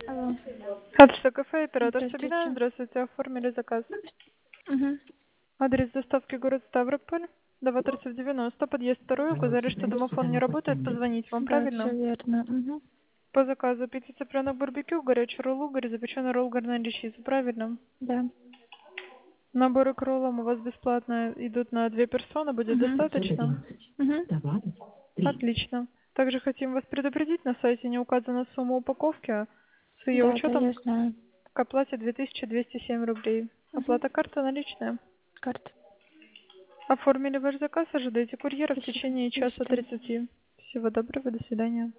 Алло. Хатшта кафе, оператор Сабина. Здравствуйте. Здравствуйте, оформили заказ. Угу. Адрес доставки город Ставрополь. Новоторцев 90, подъезд 2. Указали, что домофон не работает. Позвонить вам, Да, все правильно? верно. Угу. По заказу пицца цыпленок барбекю, горячий ролл угорь, запеченный ролл горная лещица, правильно? Да. Наборы к роллам у вас бесплатно идут на 2 персоны, будет Угу. достаточно? Угу. Отлично. Также хотим вас предупредить, на сайте не указана сумма упаковки, а с ее Да, да, учетом я знаю. к оплате 2207 рублей. Угу. Оплата карта наличная. Карта. Оформили ваш заказ, ожидайте курьера в Спасибо. течение До часа свидания. 30. Всего доброго, до свидания.